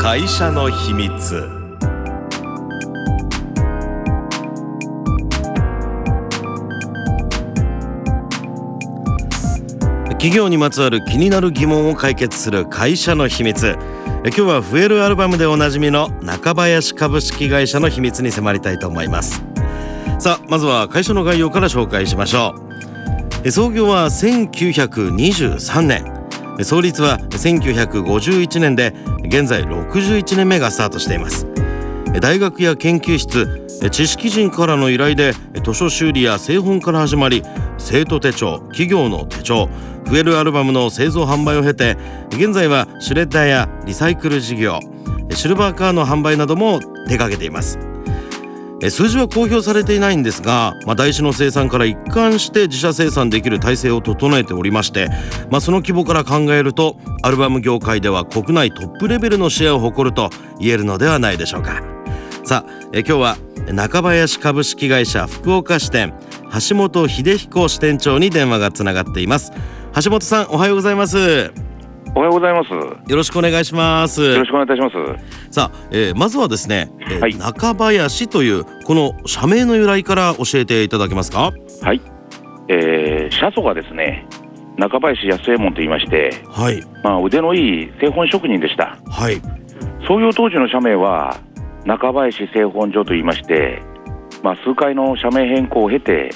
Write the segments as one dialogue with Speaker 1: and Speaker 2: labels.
Speaker 1: 会社の秘密。企業にまつわる気になる疑問を解決する会社の秘密。今日は増えるアルバムでおなじみの中林株式会社の秘密に迫りたいと思います。さあ、まずは会社の概要から紹介しましょう。創業は1923年、創立は1951年で現在61年目がスタートしています。大学や研究室、知識人からの依頼で図書修理や製本から始まり、生徒手帳、企業の手帳、増えるアルバムの製造販売を経て、現在はシュレッダーやリサイクル事業、シルバーカーの販売なども手掛けています。数字は公表されていないんですが、台紙の生産から一貫して自社生産できる体制を整えておりまして、その規模から考えるとアルバム業界では国内トップレベルのシェアを誇ると言えるのではないでしょうか。さあ、今日は中林株式会社福岡支店橋本秀彦支店長に電話がつながっています。橋本さん、おはようございます。
Speaker 2: おはようございます。
Speaker 1: よろしくお願いします。
Speaker 2: よろしくお願いいたします。
Speaker 1: さあ、まずはですね、
Speaker 2: はい、
Speaker 1: 中林というこの社名の由来から教えていただけますか。
Speaker 2: はい、社祖がですね、中林康右衛門と言いまして、
Speaker 1: はい、
Speaker 2: 腕のいい製本職人でした。
Speaker 1: はい、
Speaker 2: 創業当時の社名は中林製本所と言いまして、数回の社名変更を経て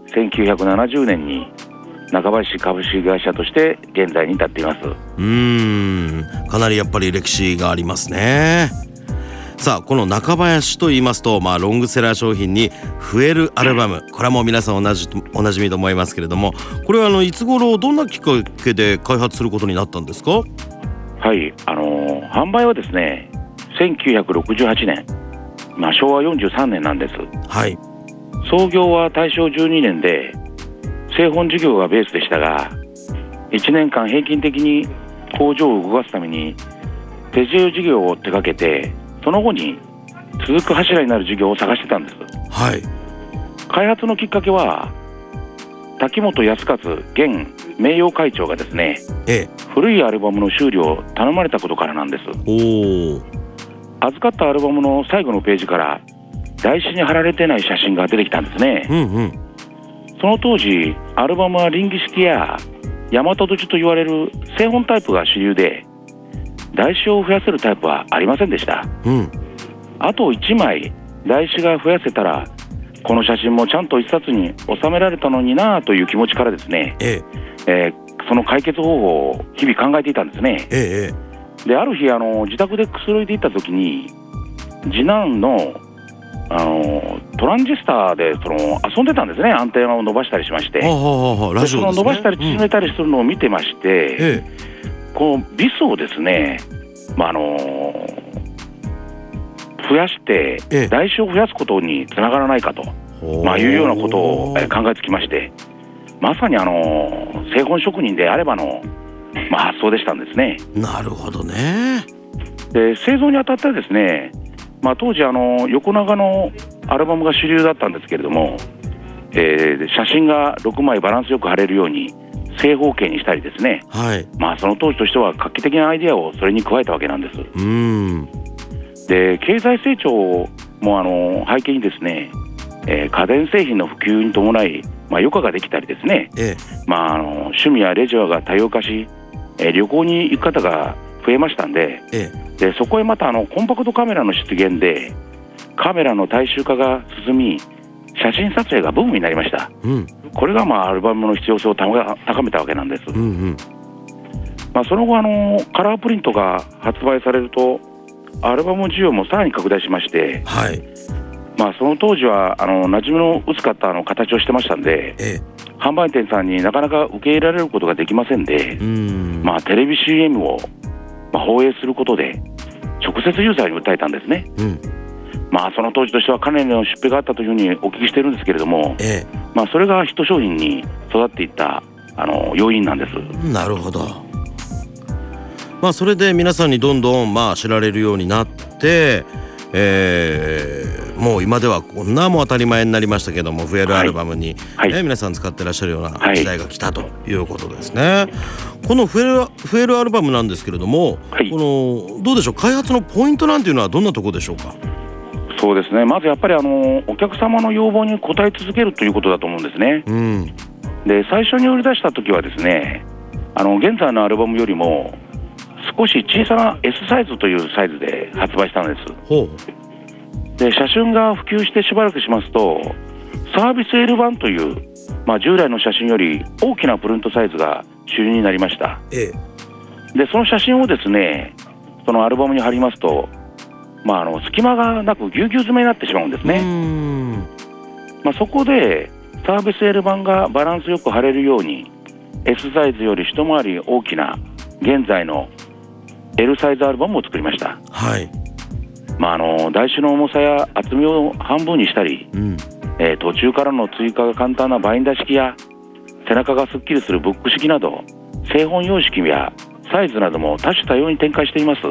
Speaker 2: 1970年に中林株式会社として現在に至っています。
Speaker 1: かなりやっぱり歴史がありますね。さあ、この中林と言いますと、ロングセラー商品に増えるアルバム、これはもう皆さんおなじみと思いますけれども、これはいつ頃どんなきっかけで開発することになったんですか。
Speaker 2: はい、販売はですね1968年、昭和43年なんです。
Speaker 1: はい、
Speaker 2: 創業は大正12年で製本事業がベースでしたが、1年間平均的に工場を動かすために手仕事事業を手掛けて、その後に続く柱になる事業を探してたんです。
Speaker 1: はい、
Speaker 2: 開発のきっかけは滝本康勝現名誉会長がですね、古いアルバムの修理を頼まれたことからなんです。預かったアルバムの最後のページから台紙に貼られてない写真が出てきたんですね。その当時アルバムは臨儀式や大和土地と言われる製本タイプが主流で、台紙を増やせるタイプはありませんでした。あと1枚台紙が増やせたらこの写真もちゃんと一冊に収められたのになという気持ちからですね、その解決方法を日々考えていたんですね。で、ある日自宅でくつろいでいた時に次男のトランジスタで遊んでたんですね。アンテナを伸ばしたりしまして、
Speaker 1: ラジオですね。
Speaker 2: 伸ばしたり縮めたりするのを見てまして、このビスをですね、増やして台紙を増やすことにつながらないかと、いうようなことを考えつきまして、まさに製本職人であればの、発想でしたんですね。
Speaker 1: なるほどね。
Speaker 2: で、製造にあたってですね、当時横長のアルバムが主流だったんですけれども、写真が6枚バランスよく貼れるように正方形にしたりですね、その当時としては画期的なアイデアをそれに加えたわけなんです。で、経済成長も背景にですね、家電製品の普及に伴い、余暇ができたりですね、趣味やレジャーが多様化し、旅行に行く方が増えましたんで、でそこへまたコンパクトカメラの出現でカメラの大衆化が進み、写真撮影がブームになりました。これがアルバムの必要性を高めたわけなんです。その後カラープリントが発売されるとアルバム需要もさらに拡大しまして、その当時は馴染みの薄かった形をしてましたんで、販売店さんになかなか受け入れられることができませんで、テレビ CM を放映することで直接ユーザーに訴えたんですね。その当時としてはかなりの出費があったというふうにお聞きしてるんですけれども、それがヒット商品に育っていった要因なんです。
Speaker 1: なるほど。それで皆さんにどんどん知られるようになって、 もう今ではこんなも当たり前になりましたけども、増えるアルバムに、皆さん使ってらっしゃるような時代が来たということですね。この増えるアルバムなんですけれども、このどうでしょう、開発のポイントなんていうのはどんなところでしょうか？
Speaker 2: そうですね、まずやっぱりお客様の要望に応え続けるということだと思うんですね。で、最初に売り出した時はですね、現在のアルバムよりも少し小さな S サイズというサイズで発売したんです。で、写真が普及してしばらくしますと、サービス L 版という、従来の写真より大きなプリントサイズが主流になりました。で、その写真をですね、そのアルバムに貼りますと、隙間がなくぎゅうぎゅう詰めになってしまうんですね。そこでサービス L 版がバランスよく貼れるように S サイズより一回り大きな現在の L サイズアルバムを作りました。台紙の重さや厚みを半分にしたり、途中からの追加が簡単なバインダー式や背中がすっきりするブック式など、製本様式やサイズなども多種多様に展開しています。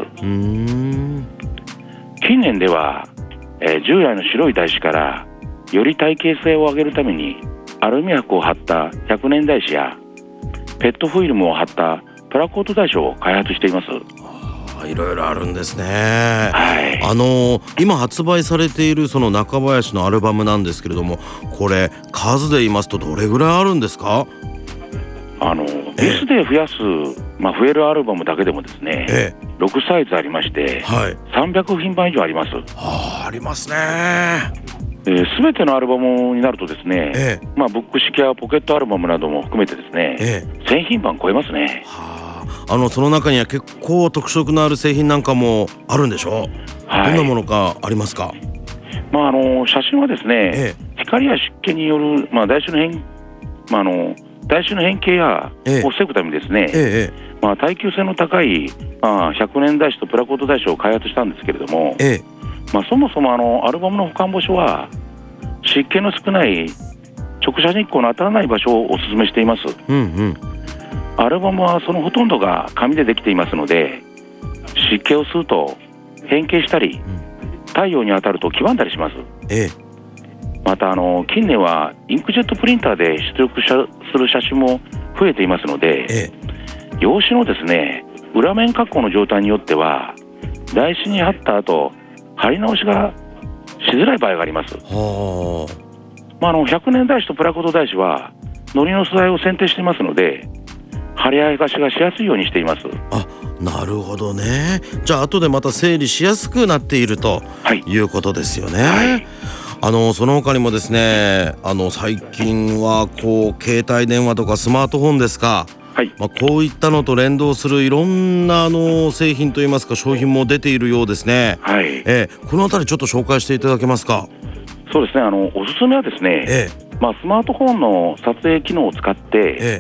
Speaker 2: 近年では、従来の白い台紙からより耐久性を上げるためにアルミ箔を貼った100年台紙やペットフィルムを貼ったプラコート台紙を開発しています。
Speaker 1: いろいろあるんですね。今発売されているその中林のアルバムなんですけれども、これ数で言いますとどれぐらいあるんですか？S で増やす、増えるアルバムだけでもですね、6サイズありまして、300品番以上あります。 ありますね。
Speaker 2: 全てのアルバムになるとですね、ブック式やポケットアルバムなども含めてですね、1000品番超えますね。
Speaker 1: その中には結構特色のある製品なんかもあるんでしょう？どんなものかありますか？
Speaker 2: 写真はですね、光や湿気による、台紙の変形やを防ぐためにですね、耐久性の高い、100年台紙とプラコート台紙を開発したんですけれども、そもそもアルバムの保管場所は湿気の少ない直射日光の当たらない場所をお勧めしています。アルバムはそのほとんどが紙でできていますので、湿気を吸うと変形したり、太陽に当たると黄ばんだりします。また近年はインクジェットプリンターで出力する写真も増えていますので、用紙のですね、裏面加工の状態によっては台紙に貼った後貼り直しがしづらい場合があります。100年台紙とプラコート台紙は糊の素材を選定していますので、貼り合いがしやすいようにしています。
Speaker 1: なるほどね。じゃあ後でまた整理しやすくなっているということですよね。その他にもですね、最近は携帯電話とかスマートフォンですか、こういったのと連動するいろんな製品といいますか商品も出ているようですね。このあたりちょっと紹介していただけますか？
Speaker 2: そうですね、おすすめはですね、スマートフォンの撮影機能を使って、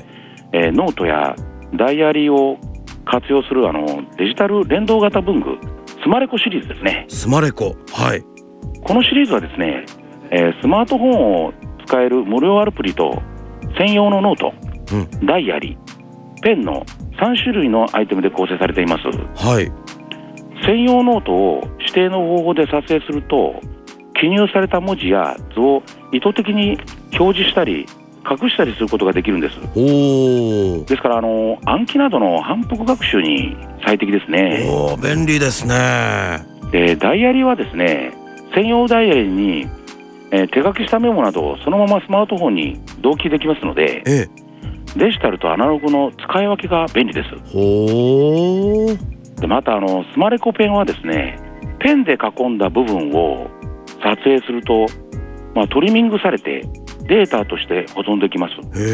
Speaker 2: ノートやダイアリーを活用するデジタル連動型文具スマレコシリーズですね。
Speaker 1: スマレコ、
Speaker 2: このシリーズはですね、スマートフォンを使える無料アプリと専用のノート、ダイアリー、ペンの3種類のアイテムで構成されています。専用ノートを指定の方法で撮影すると、記入された文字や図を意図的に表示したり隠したりすることができるんです。ですから暗記などの反復学習に最適ですね。
Speaker 1: 便利ですね。
Speaker 2: で、ダイアリーはですね、専用ダイアリーに、手書きしたメモなどをそのままスマートフォンに同期できますので、デジタルとアナログの使い分けが便利です。で、またスマレコペンはですね、ペンで囲んだ部分を撮影すると、トリミングされてデータとして保存できます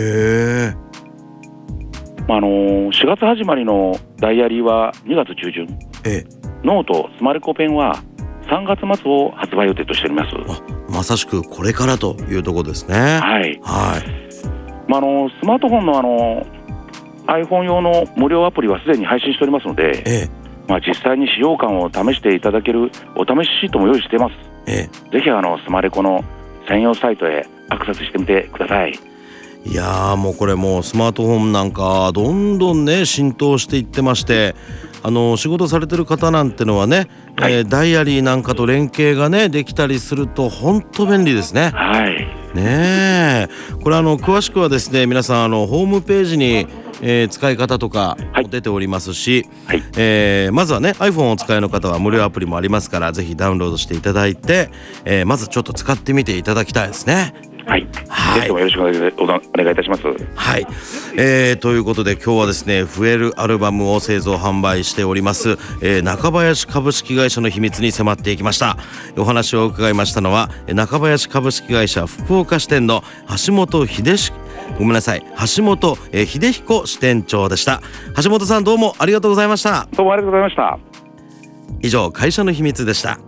Speaker 2: 。4月始まりのダイアリーは2月中旬、ノートスマレコペンは3月末を発売予定としております。
Speaker 1: まさしくこれからというところですね。
Speaker 2: スマートフォンのiPhone 用の無料アプリはすでに配信しておりますので、実際に使用感を試していただけるお試しシートも用意しています。ぜひスマレコの専用サイトへアクセスしてみてください。
Speaker 1: いやーもうこれもうスマートフォンなんかどんどんね浸透していってまして、仕事されてる方なんてのはね、
Speaker 2: はい、
Speaker 1: ダイアリーなんかと連携がねできたりすると本当便利ですね。
Speaker 2: はい、
Speaker 1: ねえ、これ詳しくはですね皆さんホームページに、使い方とか
Speaker 2: はい
Speaker 1: も出ておりますし、
Speaker 2: はい、
Speaker 1: まずはね iPhone をお使いの方は無料アプリもありますからぜひダウンロードしていただいて、まずちょっと使ってみていただきたいですね。
Speaker 2: はい、
Speaker 1: はい、
Speaker 2: ぜひともよろしくお願いいたします。
Speaker 1: はい、ということで今日はですね増えるアルバムを製造販売しております、中林株式会社の秘密に迫っていきました。お話を伺いましたのは中林株式会社福岡支店の橋本秀彦支店長でした。橋本さんどうもありがとうございました。
Speaker 2: どうもありがとうございました。
Speaker 1: 以上会社の秘密でした。